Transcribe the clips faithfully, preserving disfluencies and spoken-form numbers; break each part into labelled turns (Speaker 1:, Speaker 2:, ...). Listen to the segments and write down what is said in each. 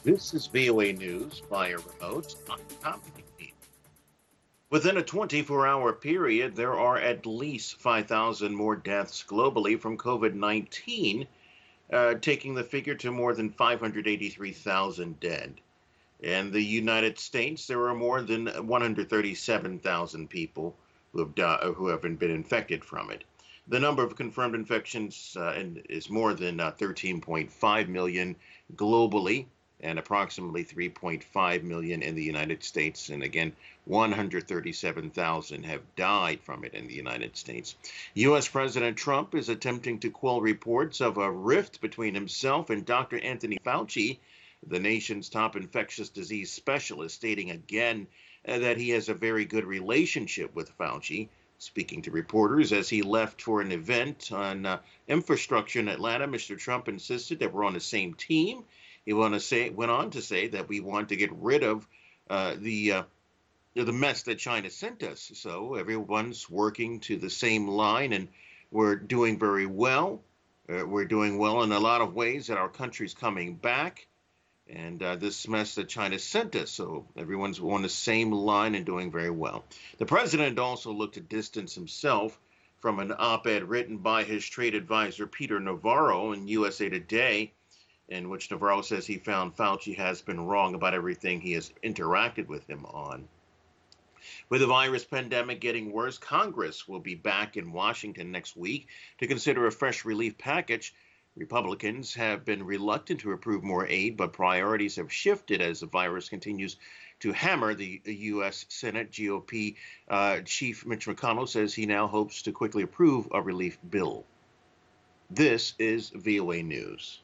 Speaker 1: This is V O A News via remote. I'm Tom McNeil. Within a twenty-four hour period, there are at least five thousand more deaths globally from COVID nineteen, uh, taking the figure to more than five hundred eighty-three thousand dead. In the United States, there are more than one hundred thirty-seven thousand people who have, di- who have been infected from it. The number of confirmed infections uh, is more than uh, thirteen point five million globally, and approximately three point five million in the United States. And again, one hundred thirty-seven thousand have died from it in the United States. U S. President Trump is attempting to quell reports of a rift between himself and Doctor Anthony Fauci, the nation's top infectious disease specialist, stating again uh, that he has a very good relationship with Fauci. Speaking to reporters as he left for an event on uh, infrastructure in Atlanta, Mister Trump insisted that we're on the same team. He went, to say, went on to say that we want to get rid of uh, the uh, the mess that China sent us. So everyone's working to the same line, and we're doing very well. Uh, we're doing well in a lot of ways, that our country's coming back. And uh, this mess that China sent us. So everyone's on the same line and doing very well. The president also looked to distance himself from an op-ed written by his trade advisor, Peter Navarro, in U S A Today, in which Navarro says he found Fauci has been wrong about everything he has interacted with him on. With the virus pandemic getting worse, Congress will be back in Washington next week to consider a fresh relief package. Republicans have been reluctant to approve more aid, but priorities have shifted as the virus continues to hammer the U S. Senate. G O P uh, Chief Mitch McConnell says he now hopes to quickly approve a relief bill. This is V O A News.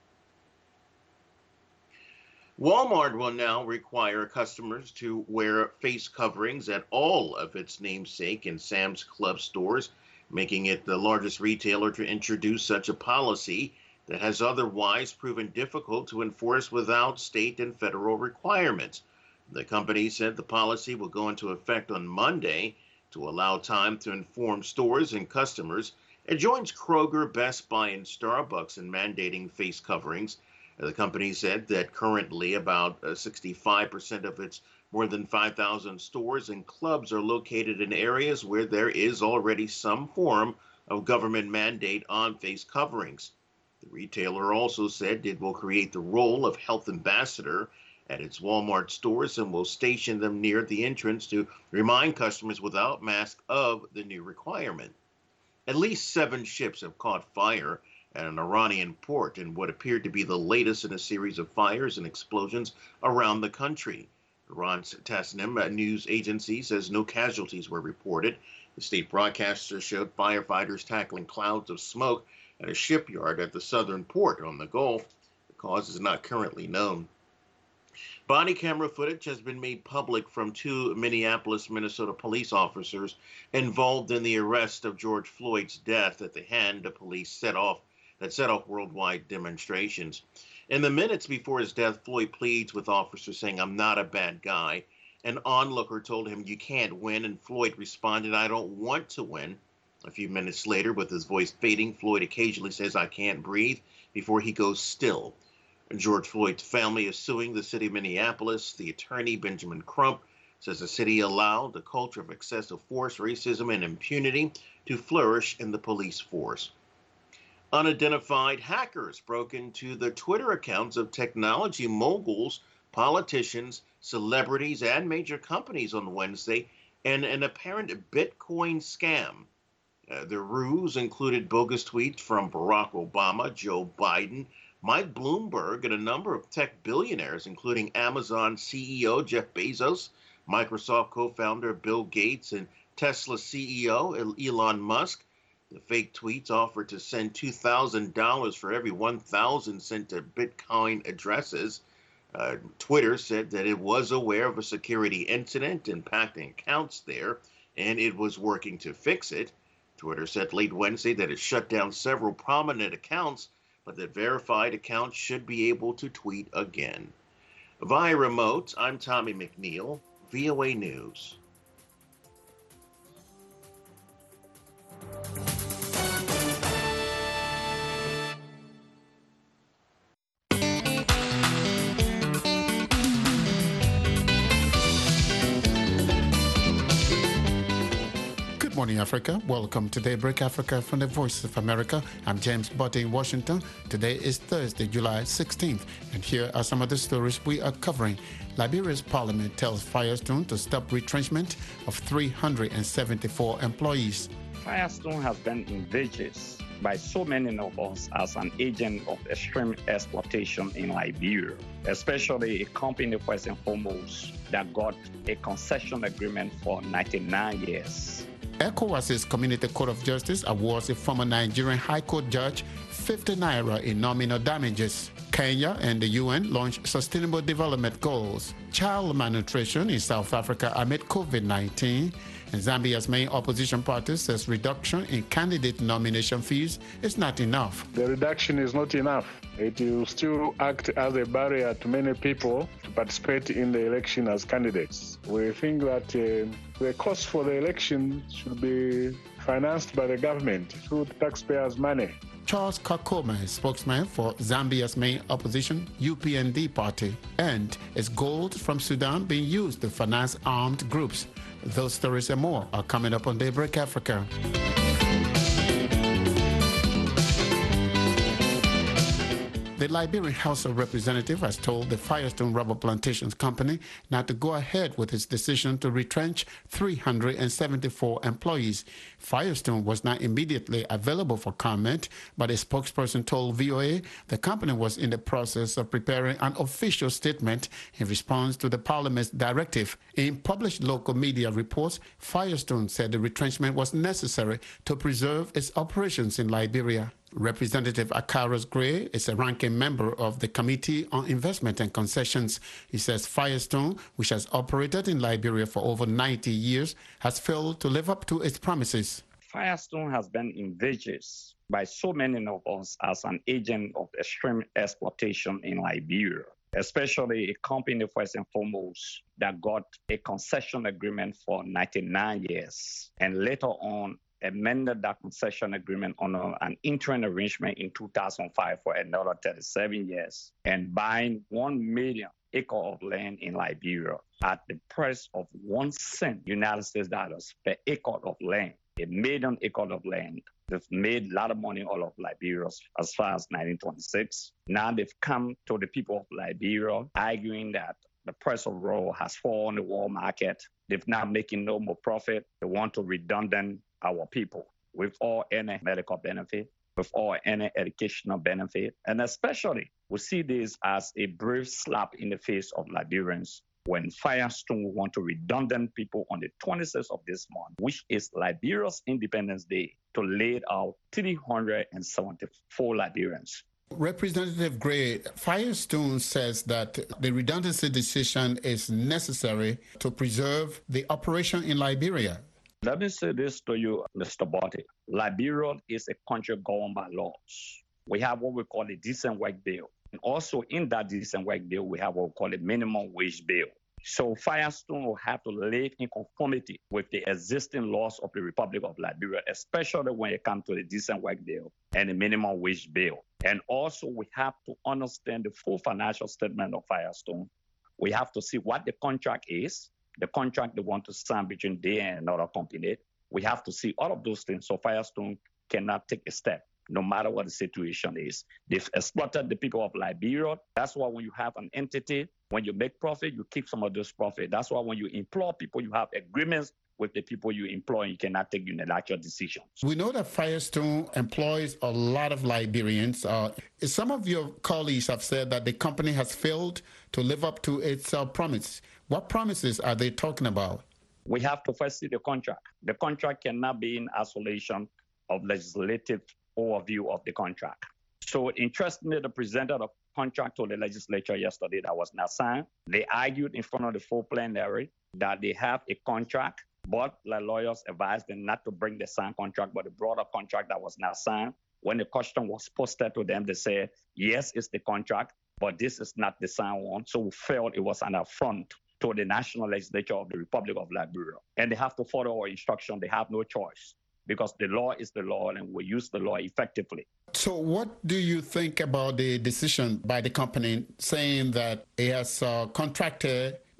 Speaker 1: Walmart will now require customers to wear face coverings at all of its namesake and Sam's Club stores, making it the largest retailer to introduce such a policy that has otherwise proven difficult to enforce without state and federal requirements. The company said the policy will go into effect on Monday to allow time to inform stores and customers. It joins Kroger, Best Buy, and Starbucks in mandating face coverings. The company said that currently about uh, sixty-five percent of its more than five thousand stores and clubs are located in areas where there is already some form of government mandate on face coverings. The retailer also said it will create the role of health ambassador at its Walmart stores and will station them near the entrance to remind customers without masks of the new requirement. At least seven ships have caught fire at an Iranian port in what appeared to be the latest in a series of fires and explosions around the country. Iran's Tasnim news agency says no casualties were reported. The state broadcaster showed firefighters tackling clouds of smoke at a shipyard at the southern port on the Gulf. The cause is not currently known. Body camera footage has been made public from two Minneapolis, Minnesota police officers involved in the arrest of George Floyd's death at the hand of police set off that set off worldwide demonstrations. In the minutes before his death, Floyd pleads with officers saying, "I'm not a bad guy." An onlooker told him, "You can't win," and Floyd responded, "I don't want to win." A few minutes later, with his voice fading, Floyd occasionally says, "I can't breathe," before he goes still. George Floyd's family is suing the city of Minneapolis. The attorney, Benjamin Crump, says the city allowed a culture of excessive force, racism, and impunity to flourish in the police force. Unidentified hackers broke into the Twitter accounts of technology moguls, politicians, celebrities, and major companies on Wednesday in an apparent Bitcoin scam. Uh, the ruse included bogus tweets from Barack Obama, Joe Biden, Mike Bloomberg, and a number of tech billionaires, including Amazon C E O Jeff Bezos, Microsoft co-founder Bill Gates, and Tesla C E O Elon Musk. The fake tweets offered to send two thousand dollars for every one thousand sent to Bitcoin addresses. Uh, Twitter said that it was aware of a security incident impacting accounts there, and it was working to fix it. Twitter said late Wednesday that it shut down several prominent accounts, but that verified accounts should be able to tweet again. Via remote, I'm Tommy McNeil, V O A News.
Speaker 2: morning, Africa. Welcome to Daybreak Africa from the Voice of America. I'm James Botte in Washington. Today is Thursday, July sixteenth, and here are some of the stories we are covering. Liberia's parliament tells Firestone to stop retrenchment of three hundred seventy-four employees.
Speaker 3: Firestone has been envisaged by so many of us as an agent of extreme exploitation in Liberia, especially a company first and foremost that got a concession agreement for ninety-nine years.
Speaker 2: ECOWAS's Community Court of Justice awards a former Nigerian High Court judge fifty naira in nominal damages. Kenya and the U N launch Sustainable Development Goals. Child malnutrition in South Africa amid COVID nineteen. And Zambia's main opposition party says reduction in candidate nomination fees is not enough.
Speaker 4: The reduction is not enough. It will still act as a barrier to many people to participate in the election as candidates. We think that uh, the cost for the election should be financed by the government through taxpayers' money.
Speaker 2: Charles Kakoma is spokesman for Zambia's main opposition, U P N D party, and is gold from Sudan being used to finance armed groups. Those stories and more are coming up on Daybreak Africa. The Liberian House of Representatives has told the Firestone Rubber Plantations Company not to go ahead with its decision to retrench three hundred seventy-four employees. Firestone was not immediately available for comment, but a spokesperson told V O A the company was in the process of preparing an official statement in response to the Parliament's directive. In published local media reports, Firestone said the retrenchment was necessary to preserve its operations in Liberia. Representative Akaros Gray is a ranking member of the Committee on Investment and Concessions. He says Firestone, which has operated in Liberia for over ninety years, has failed to live up to its promises.
Speaker 3: Firestone has been envisaged by so many of us as an agent of extreme exploitation in Liberia, especially a company first and foremost that got a concession agreement for ninety-nine years and later on amended that concession agreement on a, an interim arrangement in two thousand five for another thirty-seven years and buying one million acre of land in Liberia at the price of one cent United States dollars per acre of land, a million acre of land. They've made a lot of money all of Liberia as far as nineteen twenty-six. Now they've come to the people of Liberia arguing that the price of raw has fallen in the world market. They're not making no more profit. They want to redundant our people with all any medical benefit, with all any educational benefit. And especially, we see this as a brave slap in the face of Liberians when Firestone want to redundant people on the twenty-sixth of this month, which is Liberia's Independence Day, to lay out three hundred seventy-four Liberians.
Speaker 2: Representative Gray, Firestone says that the redundancy decision is necessary to preserve the operation in Liberia.
Speaker 3: Let me say this to you, Mister Botte. Liberia is a country governed by laws. We have what we call a decent work bill. And also in that decent work bill, we have what we call a minimum wage bill. So Firestone will have to live in conformity with the existing laws of the Republic of Liberia, especially when it comes to the decent work bill and the minimum wage bill. And also we have to understand the full financial statement of Firestone. We have to see what the contract is, the contract they want to sign between they and another company. We have to see all of those things so Firestone cannot take a step, no matter what the situation is. They've exploited the people of Liberia. That's why when you have an entity, when you make profit, you keep some of those profit. That's why when you employ people, you have agreements with the people you employ, and you cannot take unilateral decisions.
Speaker 2: We know that Firestone employs a lot of Liberians. Uh, some of your colleagues have said that the company has failed to live up to its uh, promise. What promises are they talking about?
Speaker 3: We have to first see the contract. The contract cannot be in isolation of legislative overview of the contract. So interestingly, the presenter of contract to the legislature yesterday that was not signed. They argued in front of the full plenary that they have a contract, but the lawyers advised them not to bring the signed contract, but the broader contract that was not signed. When the question was posted to them, they said, yes, it's the contract, but this is not the signed one. So we felt it was an affront to the national legislature of the Republic of Liberia. And they have to follow our instruction. They have no choice, because the law is the law and we use the law effectively.
Speaker 2: So what do you think about the decision by the company saying that it has uh, contracted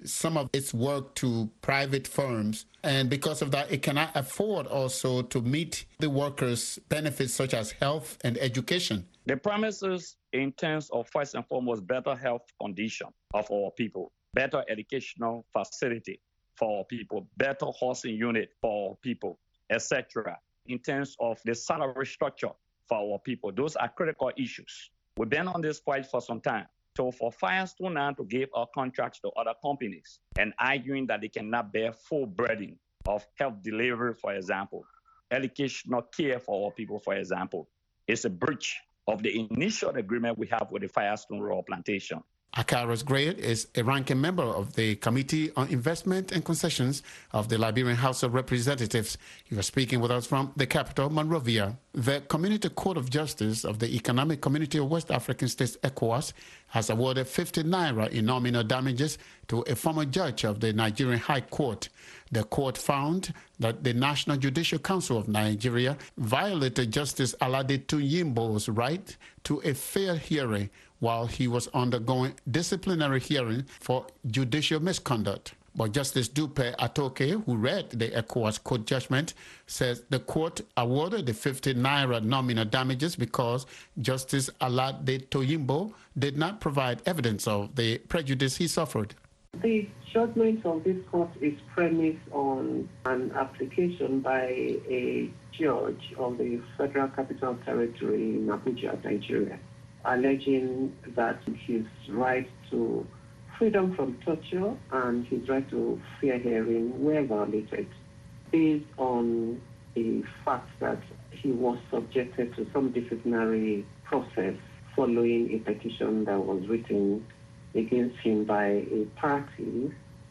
Speaker 2: some of its work to private firms, and because of that, it cannot afford also to meet the workers' benefits such as health and education.
Speaker 3: The promises in terms of, first and foremost, better health condition of our people, better educational facility for our people, better housing unit for our people, et cetera. In terms of the salary structure for our people, those are critical issues. We've been on this fight for some time. So for Firestone now to give our contracts to other companies and arguing that they cannot bear full burden of health delivery, for example, educational care for our people, for example, is a breach of the initial agreement we have with the Firestone Rural Plantation.
Speaker 2: Akaros Grayed is a ranking member of the Committee on Investment and Concessions of the Liberian House of Representatives. He was speaking with us from the capital, Monrovia. The Community Court of Justice of the Economic Community of West African States, ECOWAS, has awarded fifty naira in nominal damages to a former judge of the Nigerian High Court. The court found that the National Judicial Council of Nigeria violated Justice Alade Tuyimbo's right to a fair hearing while he was undergoing disciplinary hearing for judicial misconduct. But Justice Dupe Atoke, who read the ECOWAS court judgment, says the court awarded the fifty naira nominal damages because Justice Alade Tuyimbo did not provide evidence of the prejudice he suffered.
Speaker 5: The judgment of this court is premised on an application by a judge of the Federal Capital Territory in Abuja, Nigeria, alleging that his right to freedom from torture and his right to fair hearing were violated based on the fact that he was subjected to some disciplinary process following a petition that was written against him by a party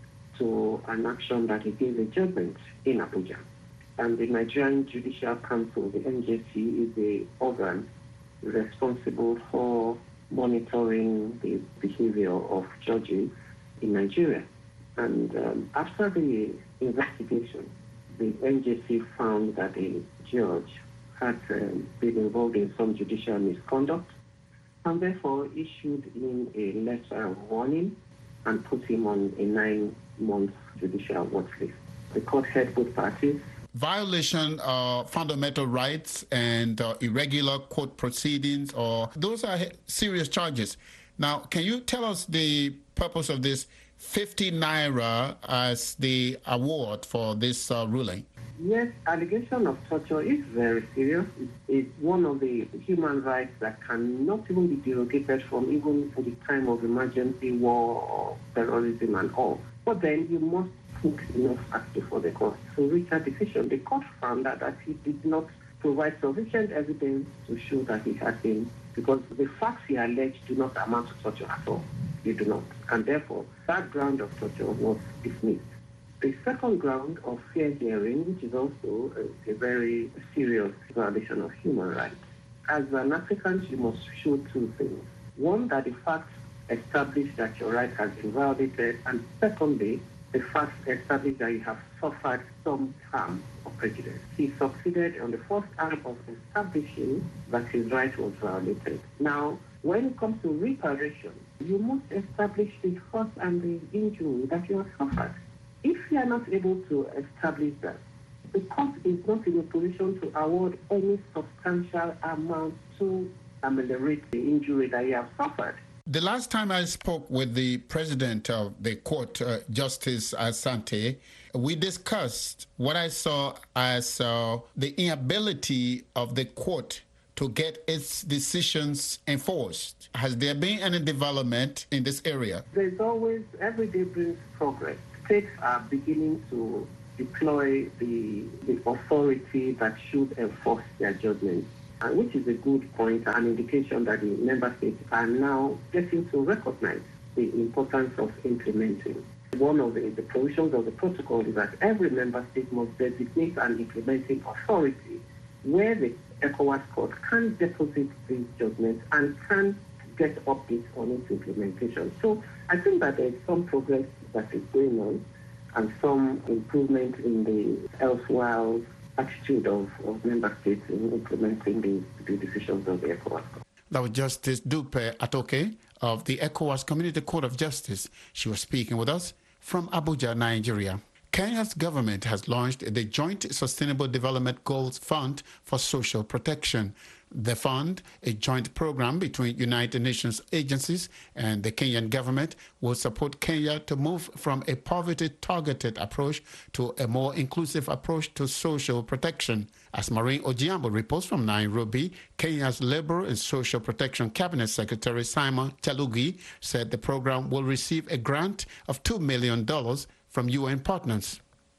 Speaker 5: to an action that he gave a judgment in Abuja. And the Nigerian Judicial Council, the N J C, is the organ responsible for monitoring the behavior of judges in Nigeria. And um, after the investigation, the N J C found that the judge had um, been involved in some judicial misconduct and therefore issued him a letter of warning and put him on a nine-month judicial watch list. The court heard both parties.
Speaker 2: Violation of fundamental rights and uh, irregular court proceedings, or those are serious charges. Now, can you tell us the purpose of this fifty naira as the award for this uh, ruling?
Speaker 5: Yes, allegation of torture is very serious. It's one of the human rights that cannot even be derogated from, even in the time of emergency, war, or terrorism and all. But then you must put enough facts before the court to reach a decision. The court found that, that he did not provide sufficient evidence to show that he had been, because the facts he alleged do not amount to torture at all. They do not. And therefore, that ground of torture was dismissed. The second ground of fair hearing, which is also a, a very serious violation of human rights. As an African, you must show two things. One, that the facts establish that your right has been violated, and secondly, the facts establish that you have suffered some harm or prejudice. He succeeded on the first arm of establishing that his right was violated. Now, when it comes to reparation, you must establish the hurt and the injury that you have suffered. If you are not able to establish that, the court is not in a position to award any substantial amount to ameliorate the injury that you have suffered.
Speaker 2: The last time I spoke with the president of the court, uh, Justice Asante, we discussed what I saw as uh, the inability of the court to get its decisions enforced. Has there been any development in this area?
Speaker 5: There's always, every day brings progress. States are beginning to deploy the, the authority that should enforce their judgments, uh, which is a good point, an indication that the member states are now getting to recognize the importance of implementing. One of the, the provisions of the protocol is that every member state must designate an implementing authority where the ECOWAS court can deposit these judgments and can get updates on its implementation. So I think that there is some progress that is going on and some improvement in the elsewhere attitude of, of member states in implementing the, the decisions of the ECOWAS court.
Speaker 2: That was Justice Dupe Atoke of the ECOWAS Community Court of Justice. She was speaking with us from Abuja, Nigeria. Kenya's government has launched the Joint Sustainable Development Goals Fund for Social Protection. The fund, a joint program between United Nations agencies and the Kenyan government, will support Kenya to move from a poverty-targeted approach to a more inclusive approach to social protection. As Maureen Ojiambo reports from Nairobi, Kenya's Labour and Social Protection Cabinet Secretary Simon Chelugui said the program will receive a grant of two million dollars from U N partners.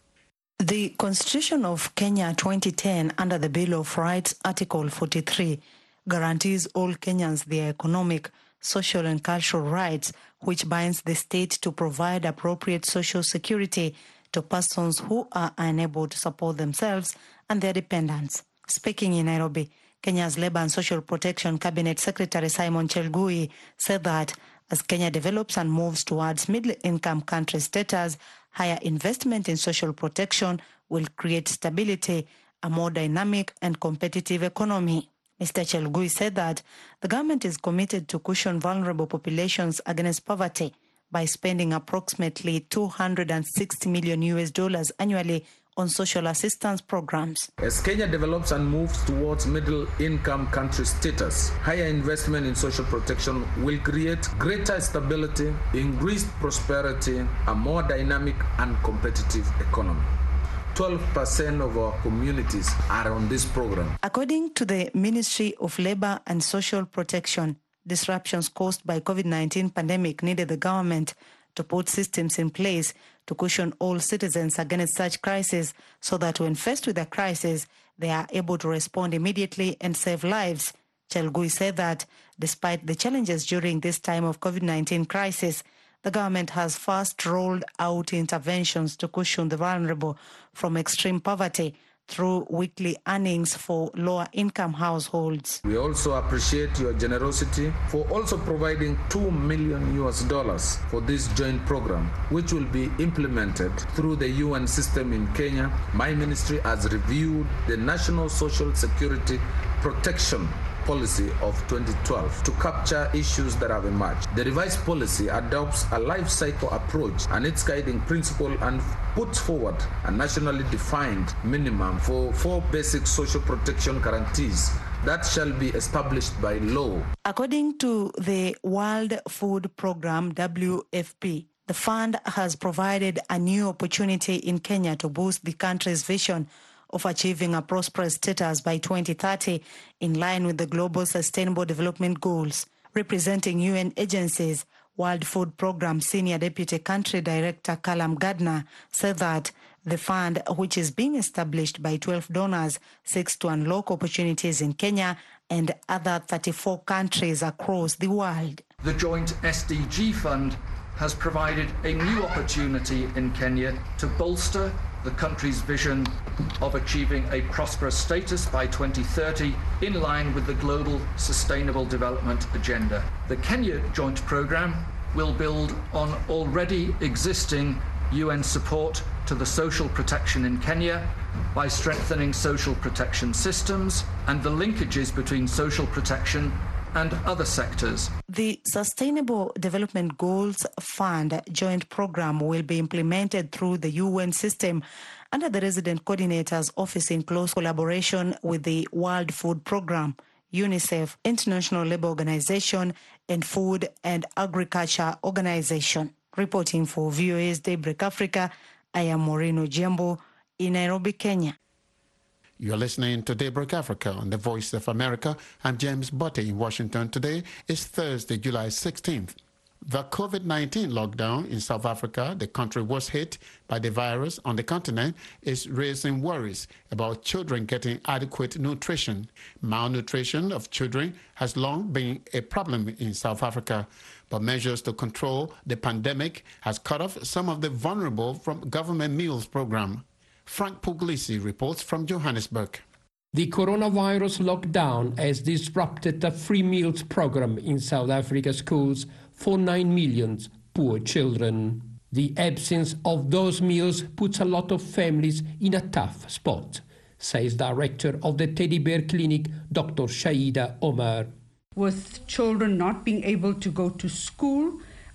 Speaker 6: The Constitution of Kenya twenty ten, under the Bill of Rights, Article forty-three, guarantees all Kenyans their economic, social and cultural rights, which binds the state to provide appropriate social security to persons who are unable to support themselves and their dependents. Speaking in Nairobi, Kenya's Labour and Social Protection Cabinet Secretary Simon Chelugui said that as Kenya develops and moves towards middle-income country status, higher investment in social protection will create stability, a more dynamic and competitive economy. Mister Chelugui said that the government is committed to cushion vulnerable populations against poverty by spending approximately two hundred sixty million U S dollars annually on social assistance programs.
Speaker 7: As Kenya develops and moves towards middle-income country status, higher investment in social protection will create greater stability, increased prosperity, a more dynamic and competitive economy. twelve percent of our communities are on this program.
Speaker 6: According to the Ministry of Labour and Social Protection, disruptions caused by COVID nineteen pandemic needed the government to put systems in place to cushion all citizens against such crises so that when faced with a crisis, they are able to respond immediately and save lives. Chelugui said that despite the challenges during this time of COVID nineteen crisis, the government has first rolled out interventions to cushion the vulnerable from extreme poverty through weekly earnings for lower-income households.
Speaker 7: We also appreciate your generosity for also providing two million U S dollars for this joint program, which will be implemented through the U N system in Kenya. My ministry has reviewed the National Social Security Protection Policy of twenty twelve to capture issues that have emerged. The revised policy adopts a life cycle approach and its guiding principle and puts forward a nationally defined minimum for four basic social protection guarantees that shall be established by law.
Speaker 6: According to the World Food Programme, W F P, the fund has provided a new opportunity in Kenya to boost the country's vision of achieving a prosperous status by twenty thirty in line with the Global Sustainable Development Goals. Representing U N agencies, World Food Programme Senior Deputy Country Director Callum Gardner said that the fund, which is being established by twelve donors, seeks to unlock opportunities in Kenya and other thirty-four countries across the world.
Speaker 8: The joint S D G fund has provided a new opportunity in Kenya to bolster the country's vision of achieving a prosperous status by twenty thirty in line with the Global Sustainable Development Agenda. The Kenya Joint Programme will build on already existing U N support to the social protection in Kenya by strengthening social protection systems and the linkages between social protection and other sectors.
Speaker 6: The Sustainable Development Goals Fund joint program will be implemented through the U N system under the Resident Coordinator's Office in close collaboration with the World Food Programme, UNICEF, International Labour Organization, and Food and Agriculture Organization. Reporting for V O A's Daybreak Africa, I am Maureen Ojiambo in Nairobi, Kenya.
Speaker 2: You're listening to Daybreak Africa on the Voice of America. I'm James Botte in Washington. Today is Thursday, July sixteenth. The COVID nineteen lockdown in South Africa, the country was hit by the virus on the continent, is raising worries about children getting adequate nutrition. Malnutrition of children has long been a problem in South Africa, but measures to control the pandemic has cut off some of the vulnerable from government meals program. Frank Puglisi reports from Johannesburg.
Speaker 9: The coronavirus lockdown has disrupted a free meals program in South Africa schools for nine million poor children. The absence of those meals puts a lot of families in a tough spot, says Director of the Teddy Bear Clinic, Doctor Shaida Omar.
Speaker 10: With children not being able to go to school,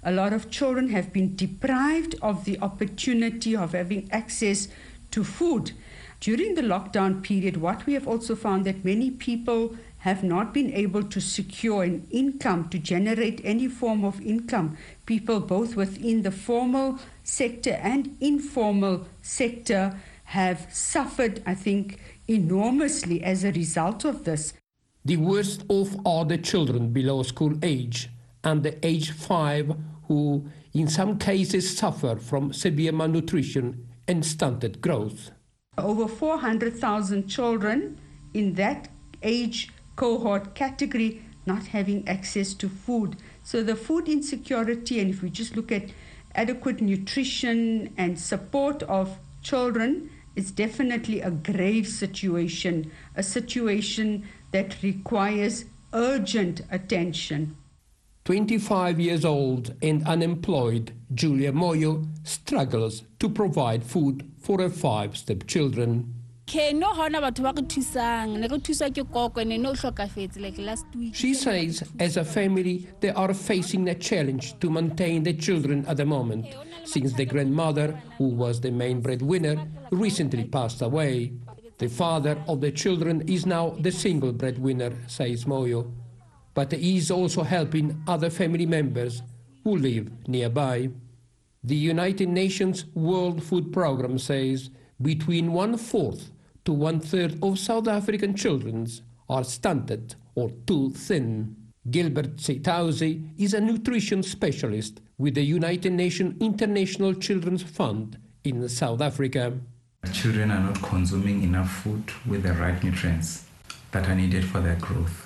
Speaker 10: A lot of children have been deprived of the opportunity of having access to food. During the lockdown period, what we have also found that many people have not been able to secure an income, to generate any form of income. People both within the formal sector and informal sector have suffered, I think, enormously as a result of this.
Speaker 9: The worst off are the children below school age and the age five who in some cases suffer from severe malnutrition and stunted growth.
Speaker 10: Over four hundred thousand children in that age cohort category not having access to food. So the food insecurity, and if we just look at adequate nutrition and support of children, is definitely a grave situation, a situation that requires urgent attention.
Speaker 9: twenty-five years old and unemployed, Julia Moyo struggles to provide food for her five stepchildren. She says as a family they are facing a challenge to maintain the children at the moment, since the grandmother, who was the main breadwinner, recently passed away. The father of the children is now the single breadwinner, says Moyo, but he is also helping other family members who live nearby. The United Nations World Food Programme says between one-fourth to one-third of South African children are stunted or too thin. Gilbert Setauzi is a nutrition specialist with the United Nations International Children's Fund in South Africa.
Speaker 11: Children are not consuming enough food with the right nutrients that are needed for their growth.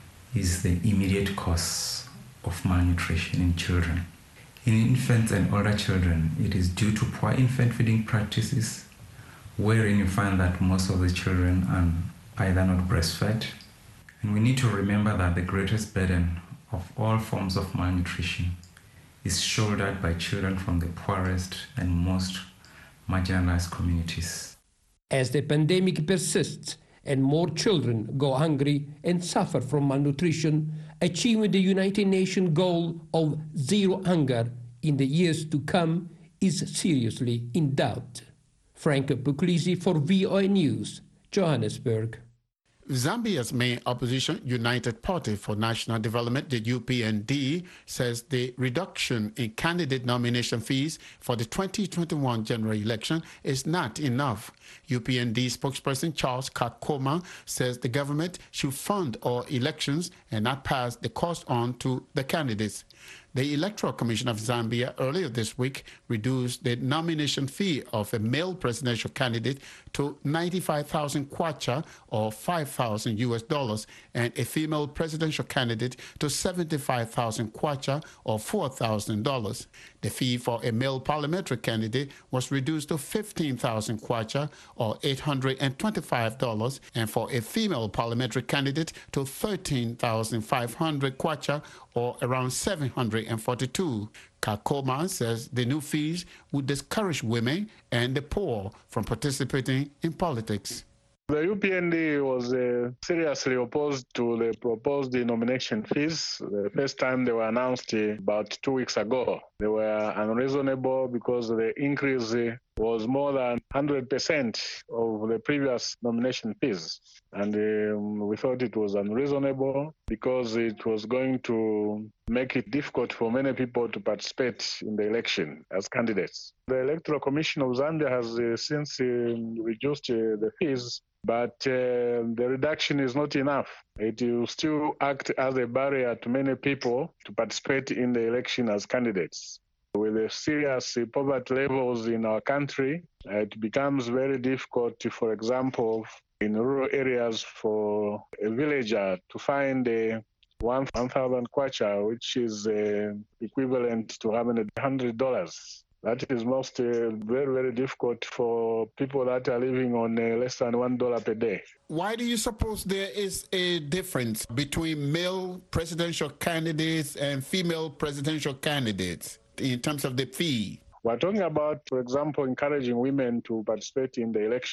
Speaker 11: Is the immediate cause of malnutrition in children. In infants and older children, it is due to poor infant feeding practices, wherein you find that most of the children are either not breastfed. And we need to remember that the greatest burden of all forms of malnutrition is shouldered by children from the poorest and most marginalized communities.
Speaker 9: As the pandemic persists and more children go hungry and suffer from malnutrition, achieving the United Nations goal of zero hunger in the years to come is seriously in doubt. Franco Puglisi for V O A News, Johannesburg.
Speaker 2: Zambia's main opposition, United Party for National Development, the U P N D, says the reduction in candidate nomination fees for the twenty twenty-one general election is not enough. U P N D spokesperson Charles Kakoma says the government should fund all elections and not pass the cost on to the candidates. The Electoral Commission of Zambia earlier this week reduced the nomination fee of a male presidential candidate to ninety-five thousand kwacha or five thousand U S dollars and a female presidential candidate to seventy-five thousand kwacha or four thousand dollars. The fee for a male parliamentary candidate was reduced to fifteen thousand kwacha or eight hundred twenty-five dollars and for a female parliamentary candidate to thirteen thousand five hundred kwacha or around seven hundred forty-two. Kakoma says the new fees would discourage women and the poor from participating in politics.
Speaker 4: The U P N D was uh, seriously opposed to the proposed nomination fees. The first time they were announced uh, about two weeks ago. They were unreasonable because the increase uh, was more than one hundred percent of the previous nomination fees. And um, we thought it was unreasonable because it was going to make it difficult for many people to participate in the election as candidates. The Electoral Commission of Zambia has uh, since uh, reduced uh, the fees, but uh, the reduction is not enough. It will still act as a barrier to many people to participate in the election as candidates. With the serious poverty levels in our country, it becomes very difficult, to, for example, in rural areas for a villager to find a one thousand kwacha, which is uh, equivalent to having one hundred dollars. That is most uh, very, very difficult for people that are living on uh, less than one dollar per day.
Speaker 2: Why do you suppose there is a difference between male presidential candidates and female presidential candidates in terms of the fee?
Speaker 4: We're talking about, for example, encouraging women to participate in the election.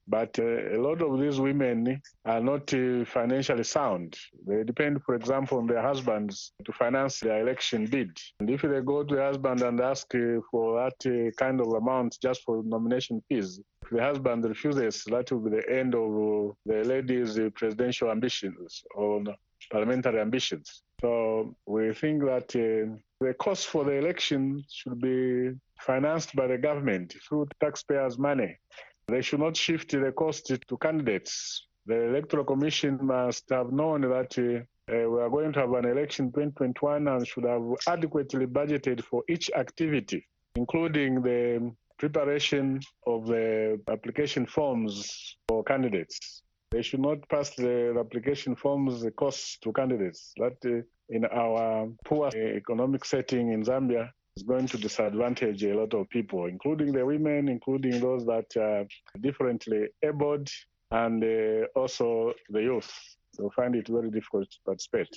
Speaker 4: But uh, a lot of these women are not uh, financially sound. They depend, for example, on their husbands to finance their election bid. And if they go to the husband and ask uh, for that uh, kind of amount just for nomination fees, if the husband refuses, that will be the end of uh, the lady's uh, presidential ambitions or parliamentary ambitions. So we think that uh, the cost for the election should be financed by the government through taxpayers' money. They should not shift the cost to candidates. The Electoral Commission must have known that uh, uh, we are going to have an election in twenty twenty-one and should have adequately budgeted for each activity, including the preparation of the application forms for candidates. They should not pass the application forms the costs to candidates. That uh, in our poor uh, economic setting in Zambia is going to disadvantage a lot of people, including the women, including those that are differently abled, and uh, also the youth. They'll find it very difficult to participate.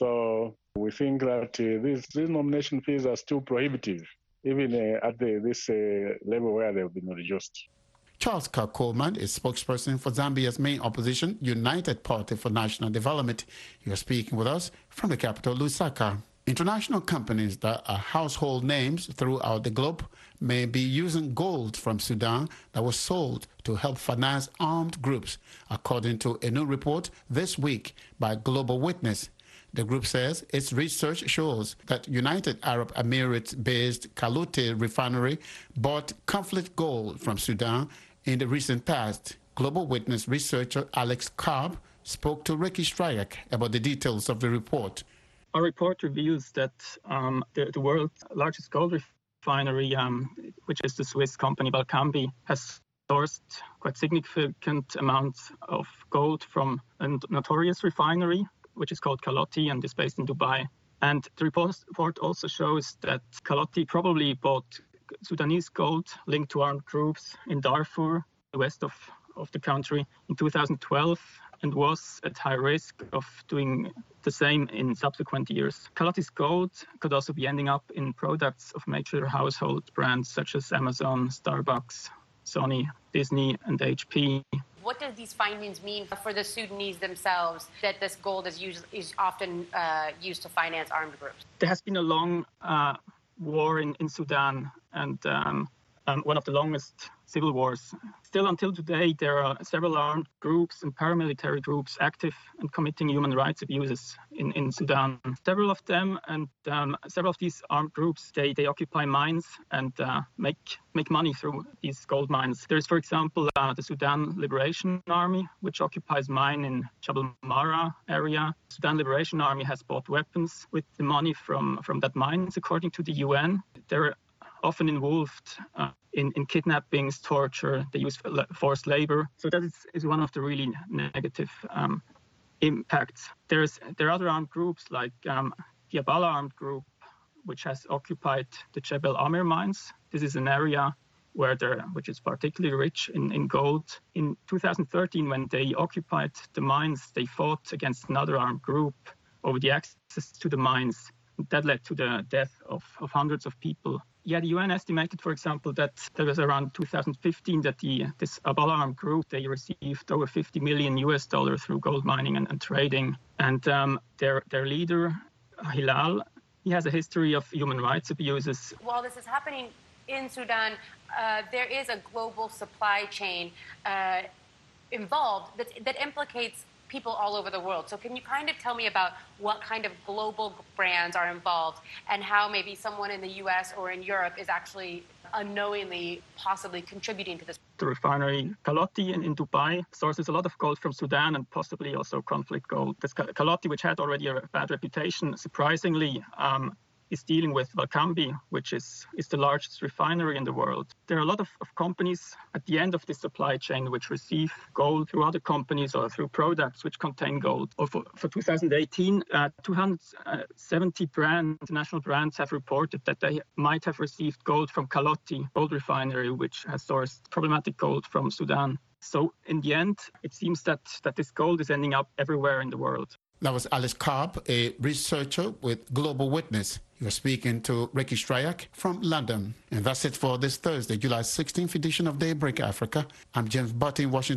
Speaker 4: So we think that uh, these, these nomination fees are still prohibitive, even uh, at the, this uh, level where they've been reduced.
Speaker 2: Charles Coleman is spokesperson for Zambia's main opposition, United Party for National Development. He was speaking with us from the capital, Lusaka. International companies that are household names throughout the globe may be using gold from Sudan that was sold to help finance armed groups, according to a new report this week by Global Witness. The group says its research shows that United Arab Emirates-based Kalute refinery bought conflict gold from Sudan in the recent past. Global Witness researcher Alex Cobb spoke to Ricky Stryak about the details of the report.
Speaker 12: Our report reveals that um, the, the world's largest gold refinery, um, which is the Swiss company Valcambi, has sourced quite significant amounts of gold from a notorious refinery, which is called Kaloti and is based in Dubai. And the report also shows that Kaloti probably bought Sudanese gold linked to armed groups in Darfur, the west of, of the country, in two thousand twelve, and was at high risk of doing the same in subsequent years. Kaloti's gold could also be ending up in products of major household brands such as Amazon, Starbucks, Sony, Disney, and H P.
Speaker 13: What do these findings mean for the Sudanese themselves, that this gold is, used, is often uh, used to finance armed groups?
Speaker 12: There has been a long uh, war in, in Sudan, and um, um, one of the longest civil wars. Still until today, there are several armed groups and paramilitary groups active and committing human rights abuses in, in Sudan. Several of them and um, several of these armed groups, they, they occupy mines and uh, make make money through these gold mines. There is, for example, uh, the Sudan Liberation Army, which occupies mine in Jabal Mara area. The Sudan Liberation Army has bought weapons with the money from, from that mines, according to the U N. They're often involved uh, in, in kidnappings, torture, they use forced labor. So that is, is one of the really negative um, impacts. There's, there are other armed groups like um, the Abala armed group, which has occupied the Jebel Amir mines. This is an area where there, which is particularly rich in, in gold. In two thousand thirteen, when they occupied the mines, they fought against another armed group over the access to the mines. That led to the death of, of hundreds of people. Yeah, the U N estimated, for example, that there was around two thousand fifteen that the this Abala armed group, they received over fifty million U S dollars through gold mining and, and trading. And um, their their leader, Hilal, he has a history of human rights abuses.
Speaker 13: While this is happening in Sudan, uh, there is a global supply chain uh, involved that, that implicates people all over the world. So can you kind of tell me about what kind of global brands are involved and how maybe someone in the U S or in Europe is actually unknowingly possibly contributing to this?
Speaker 12: The refinery Kaloti in, in Dubai sources a lot of gold from Sudan and possibly also conflict gold. This Kaloti, which had already a bad reputation, surprisingly um, is dealing with Valcambi, which is, is the largest refinery in the world. There are a lot of, of companies at the end of the supply chain which receive gold through other companies or through products which contain gold. Or for, for two thousand eighteen, uh, two hundred seventy brand, international brands have reported that they might have received gold from Kaloti gold refinery, which has sourced problematic gold from Sudan. So in the end, it seems that, that this gold is ending up everywhere in the world.
Speaker 2: That was Alice Cobb, a researcher with Global Witness. He was speaking to Ricky Stryak from London. And that's it for this Thursday, July sixteenth edition of Daybreak Africa. I'm James Butt in Washington.